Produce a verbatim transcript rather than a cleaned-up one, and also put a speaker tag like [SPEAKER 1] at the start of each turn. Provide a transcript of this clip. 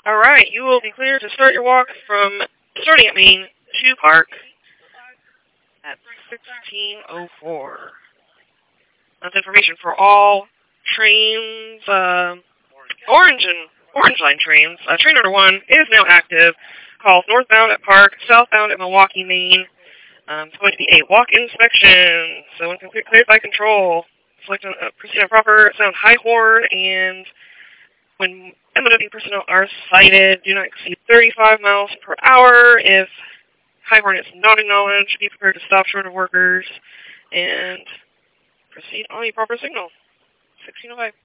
[SPEAKER 1] Alright, you will be cleared to start your walk from starting at Main to Park at sixteen oh four. That's information for all trains, uh, orange and orange line trains. Uh, train number one is now active. Calls northbound at Park, southbound at Milwaukee, Maine. Um, it's going to be a walk inspection, so when complete cleared by control, select a, uh, proceed on proper sound high horn, and when M O W personnel are cited, do not exceed thirty-five miles per hour. If high horn is not acknowledged, be prepared to stop short of workers, and proceed on a proper signal. sixteen oh five.